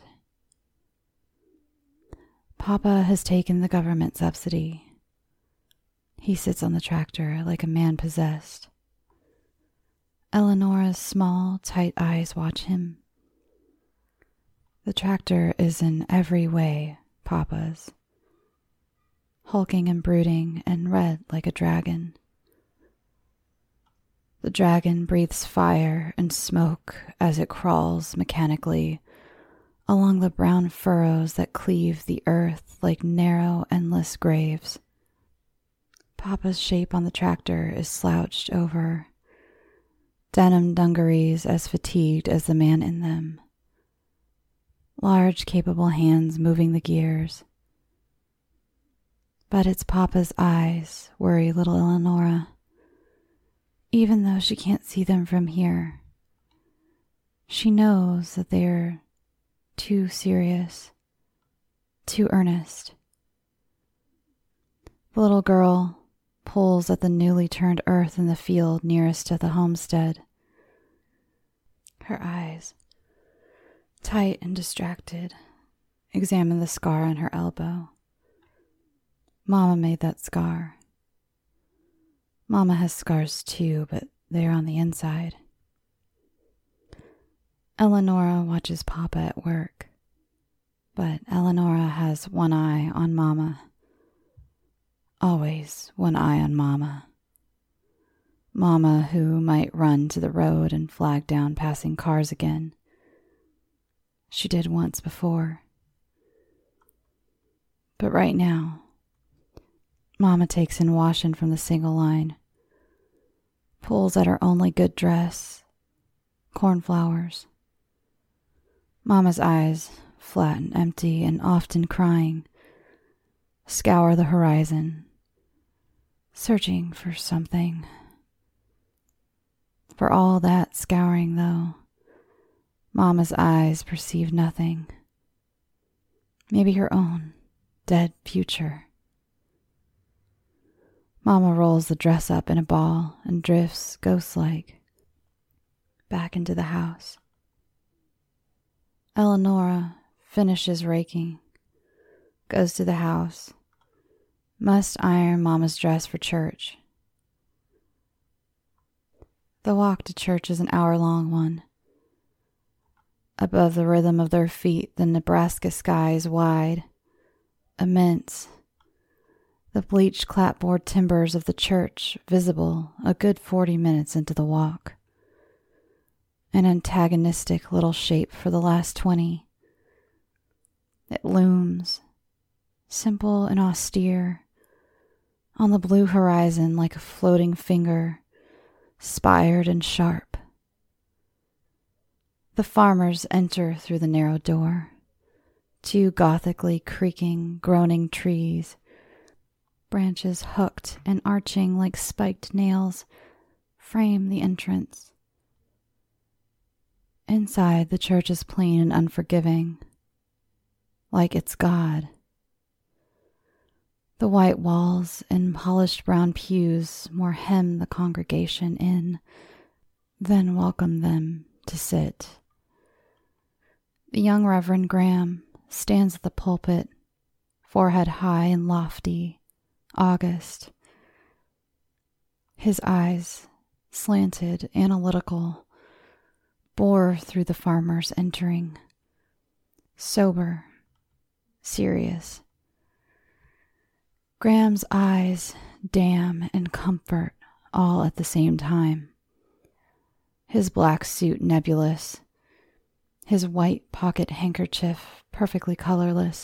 Papa has taken the government subsidy. He sits on the tractor like a man possessed. Eleonora's small, tight eyes watch him. The tractor is in every way Papa's, hulking and brooding and red like a dragon. The dragon breathes fire and smoke as it crawls mechanically along the brown furrows that cleave the earth like narrow, endless graves. Papa's shape on the tractor is slouched over, denim dungarees as fatigued as the man in them. Large, capable hands moving the gears. But it's Papa's eyes worry little Eleonora, even though she can't see them from here. She knows that they're too serious, too earnest. The little girl pulls at the newly turned earth in the field nearest to the homestead. Her eyes, tight and distracted, examine the scar on her elbow. Mama made that scar. Mama has scars too, but they're on the inside. Eleonora watches Papa at work, but Eleonora has one eye on Mama. Always one eye on Mama. Mama who might run to the road and flag down passing cars again. She did once before. But right now, Mama takes in washing from the single line, pulls at her only good dress, cornflowers. Mama's eyes flat and empty and often crying, scour the horizon, searching for something. For all that scouring, though, Mama's eyes perceive nothing. Maybe her own dead future. Mama rolls the dress up in a ball and drifts, ghost-like, back into the house. Eleonora finishes raking, goes to the house, must iron Mama's dress for church. The walk to church is an hour-long one. Above the rhythm of their feet, the Nebraska sky is wide, immense. The bleached clapboard timbers of the church visible a good forty minutes into the walk. An antagonistic little shape for the last twenty. It looms, simple and austere, on the blue horizon like a floating finger, spired and sharp. The farmers enter through the narrow door. Two gothically creaking, groaning trees, branches hooked and arching like spiked nails, frame the entrance. Inside, the church is plain and unforgiving, like its God. The white walls and polished brown pews more hem the congregation in than welcome them to sit. The young Reverend Graham stands at the pulpit, forehead high and lofty, august. His eyes, slanted, analytical, bore through the farmers entering, sober, serious. Graham's eyes damn and comfort all at the same time. His black suit nebulous, his white pocket handkerchief perfectly colorless.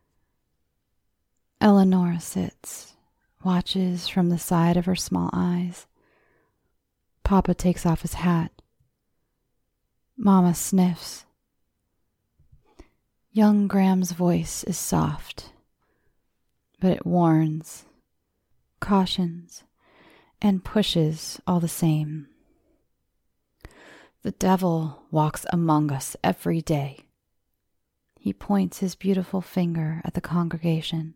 Eleanor sits, watches from the side of her small eyes. Papa takes off his hat. Mama sniffs. Young Graham's voice is soft, but it warns, cautions, and pushes all the same. The devil walks among us every day. He points his beautiful finger at the congregation,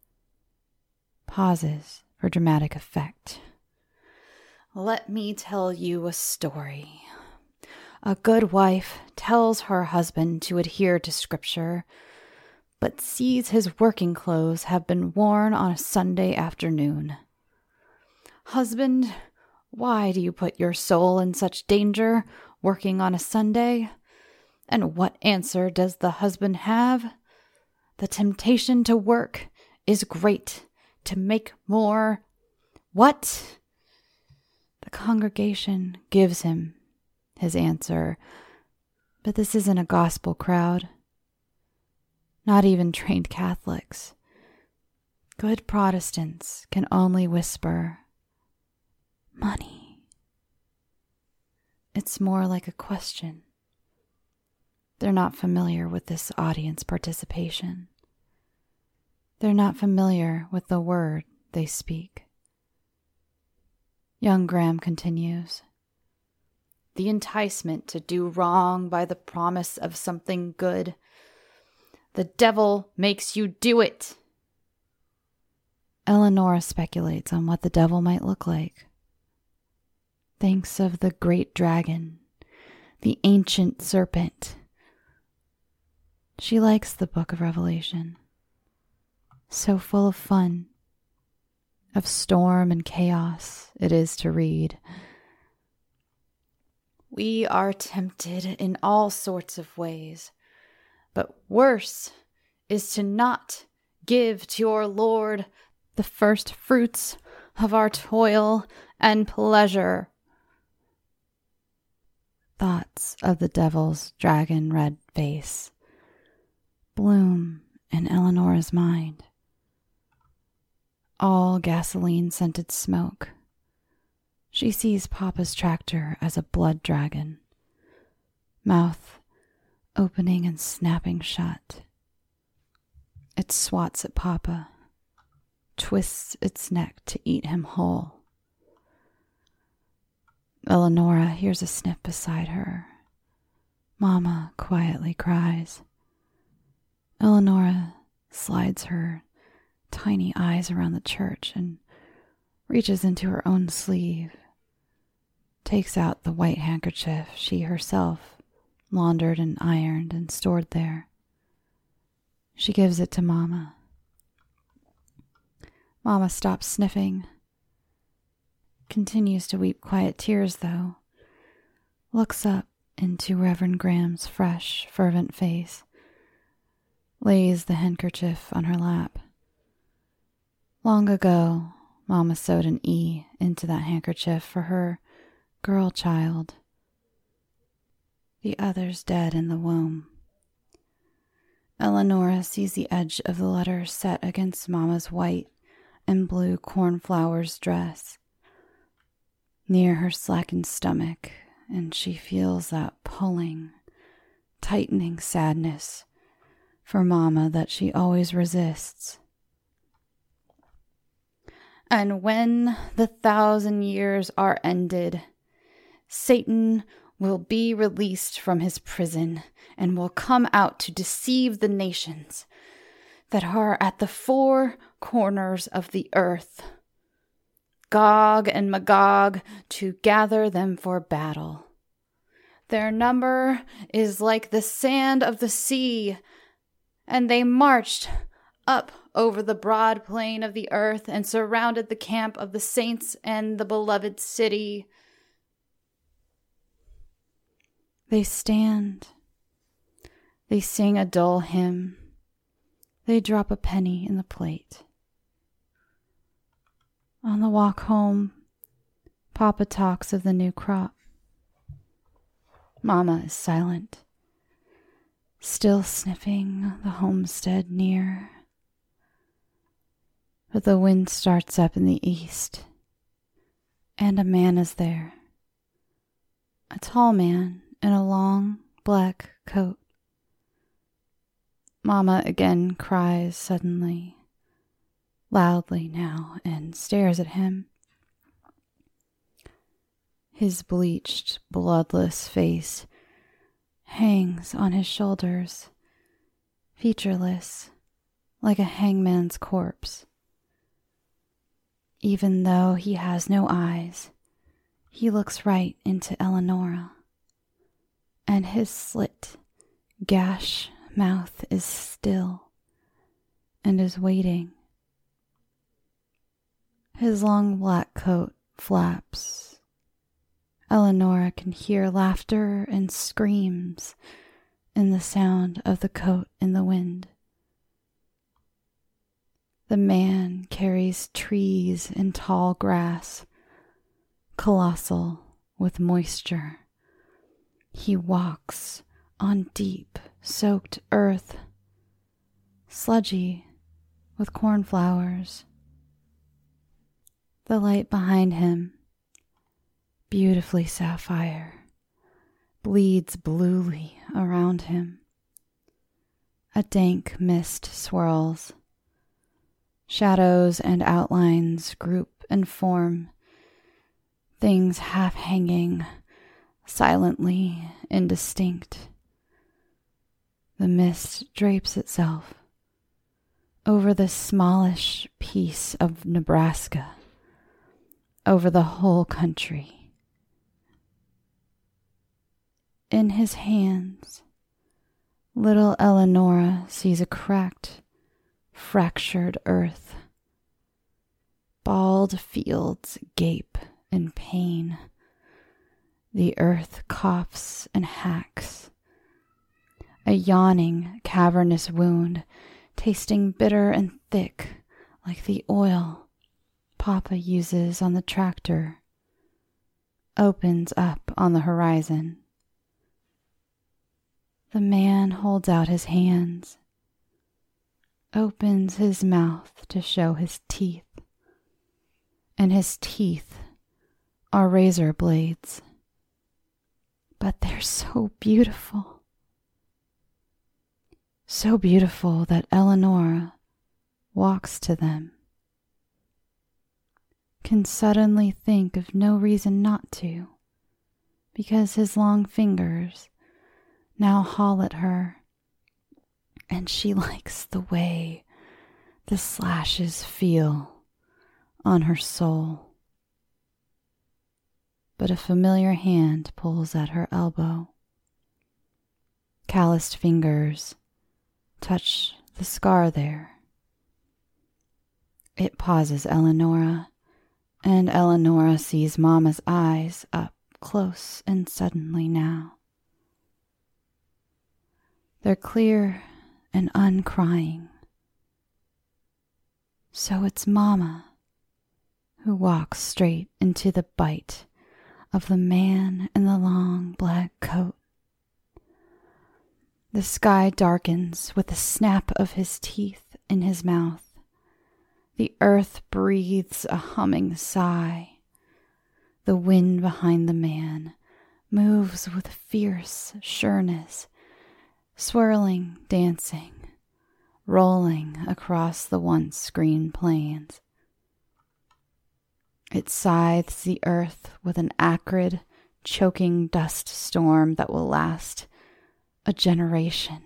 pauses for dramatic effect. Let me tell you a story. A good wife tells her husband to adhere to Scripture, but sees his working clothes have been worn on a Sunday afternoon. Husband, why do you put your soul in such danger, working on a Sunday? And what answer does the husband have? The temptation to work is great, to make more. What? The congregation gives him his answer, but this isn't a gospel crowd. Not even trained Catholics. Good Protestants can only whisper, money. It's more like a question. They're not familiar with this audience participation. They're not familiar with the word they speak. Young Graham continues. The enticement to do wrong by the promise of something good. The devil makes you do it. Eleonora speculates on what the devil might look like. Thinks of the great dragon, the ancient serpent. She likes the book of Revelation. So full of fun, of storm and chaos it is to read. We are tempted in all sorts of ways, but worse is to not give to your Lord the first fruits of our toil and pleasure. Thoughts of the devil's dragon-red face bloom in Eleonora's mind. All gasoline-scented smoke. She sees Papa's tractor as a blood dragon. Mouth opening and snapping shut. It swats at Papa, twists its neck to eat him whole. Eleonora hears a snip beside her. Mama quietly cries. Eleonora slides her tiny eyes around the church and reaches into her own sleeve, takes out the white handkerchief she herself laundered and ironed and stored there. She gives it to Mama. Mama stops sniffing, continues to weep quiet tears, though, looks up into Reverend Graham's fresh, fervent face, lays the handkerchief on her lap. Long ago, Mama sewed an E into that handkerchief for her girl child, the others dead in the womb. Eleonora sees the edge of the letter set against Mama's white and blue cornflowers dress near her slackened stomach, and she feels that pulling, tightening sadness for Mama that she always resists. And when the thousand years are ended, Satan will be released from his prison and will come out to deceive the nations that are at the four corners of the earth, Gog and Magog, to gather them for battle. Their number is like the sand of the sea, and they marched up over the broad plain of the earth and surrounded the camp of the saints and the beloved city. They stand. They sing a dull hymn. They drop a penny in the plate. On the walk home, Papa talks of the new crop. Mama is silent, still sniffing the homestead near. But the wind starts up in the east, and a man is there. A tall man in a long black coat. Mama again cries suddenly, loudly now, and stares at him. His bleached, bloodless face hangs on his shoulders, featureless, like a hangman's corpse. Even though he has no eyes, he looks right into Eleonora, and his slit, gash mouth is still and is waiting. His long black coat flaps. Eleonora can hear laughter and screams in the sound of the coat in the wind. The man carries trees and tall grass, colossal with moisture. He walks on deep, soaked earth, sludgy with cornflowers. The light behind him, beautifully sapphire, bleeds bluely around him. A dank mist swirls. Shadows and outlines group and form, things half hanging, silently indistinct. The mist drapes itself over the smallish piece of Nebraska, over the whole country. In his hands, little Eleonora sees a cracked, fractured earth. Bald fields gape in pain. The earth coughs and hacks. A yawning, cavernous wound, tasting bitter and thick like the oil Papa uses on the tractor, opens up on the horizon. The man holds out his hands, opens his mouth to show his teeth, and his teeth are razor blades. But they're so beautiful, so beautiful that Eleonora walks to them, can suddenly think of no reason not to, because his long fingers now haul at her, and she likes the way the slashes feel on her soul. But a familiar hand pulls at her elbow. Calloused fingers touch the scar there. It pauses Eleonora, and Eleonora sees Mama's eyes up close and suddenly now. They're clear and uncrying. So it's Mama who walks straight into the bite of the man in the long black coat. The sky darkens with the snap of his teeth in his mouth. The earth breathes a humming sigh. The wind behind the man moves with fierce sureness, swirling, dancing, rolling across the once green plains. It scythes the earth with an acrid, choking dust storm that will last a generation.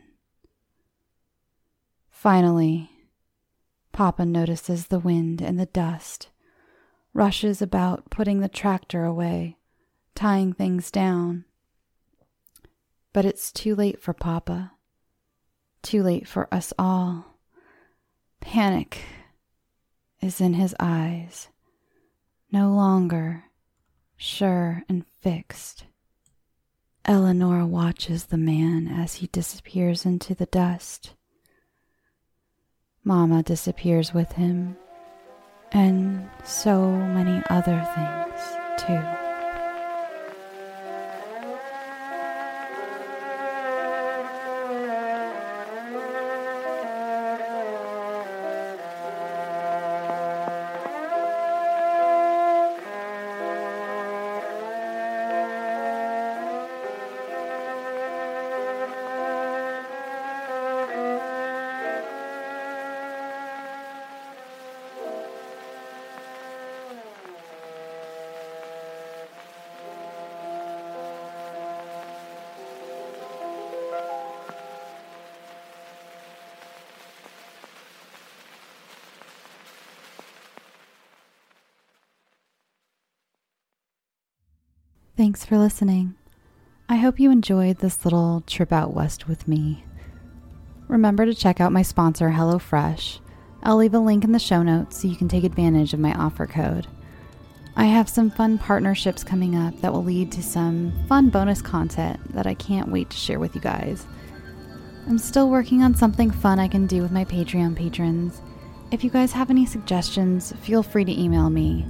Finally, Papa notices the wind and the dust, rushes about putting the tractor away, tying things down. But it's too late for Papa, too late for us all. Panic is in his eyes, no longer sure and fixed. Eleonora watches the man as he disappears into the dust. Mama disappears with him, and so many other things, too. Thanks for listening. I hope you enjoyed this little trip out west with me. Remember to check out my sponsor, HelloFresh. I'll leave a link in the show notes so you can take advantage of my offer code. I have some fun partnerships coming up that will lead to some fun bonus content that I can't wait to share with you guys. I'm still working on something fun I can do with my Patreon patrons. If you guys have any suggestions, feel free to email me.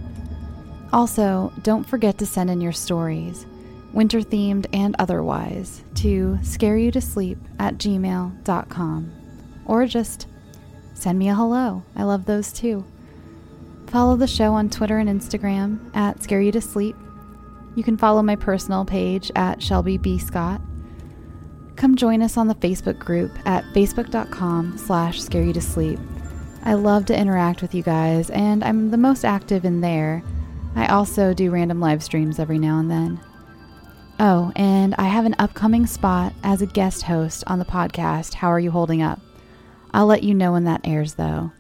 Also, don't forget to send in your stories, winter-themed and otherwise, to scareyoutosleep at gmail dot com. Or just send me a hello. I love those too. Follow the show on Twitter and Instagram at scareyoutosleep. You can follow my personal page at Shelby B. Scott. Come join us on the Facebook group at facebook.com slash scareyoutosleep. I love to interact with you guys, and I'm the most active in there. I also do random live streams every now and then. Oh, and I have an upcoming spot as a guest host on the podcast, How Are You Holding Up? I'll let you know when that airs, though.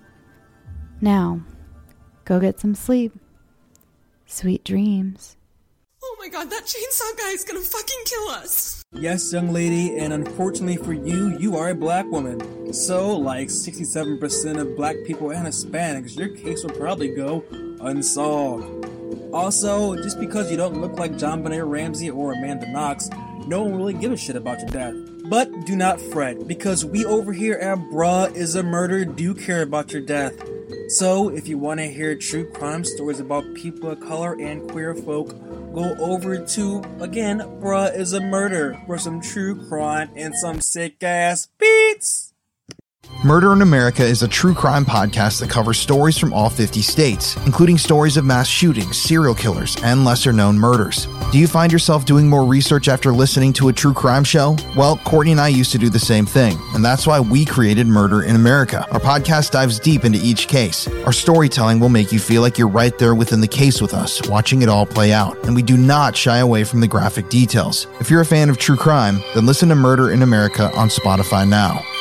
Now, go get some sleep. Sweet dreams. Oh my god, that chainsaw guy is gonna fucking kill us! Yes, young lady, and unfortunately for you, you are a black woman. So, like sixty-seven percent of black people and Hispanics, your case will probably go unsolved. Also, just because you don't look like John Benet Ramsey or Amanda Knox, no one will really give a shit about your death. But do not fret, because we over here at Bruh is a Murder do care about your death. So, if you want to hear true crime stories about people of color and queer folk, go over to, again, Bruh is a Murder for some true crime and some sick ass beats! Murder in America is a true crime podcast that covers stories from all fifty states, including stories of mass shootings, serial killers, and lesser-known murders. Do you find yourself doing more research after listening to a true crime show? Well, Courtney and I used to do the same thing, and that's why we created Murder in America. Our podcast dives deep into each case. Our storytelling will make you feel like you're right there within the case with us, watching it all play out, and we do not shy away from the graphic details. If you're a fan of true crime, then listen to Murder in America on Spotify now.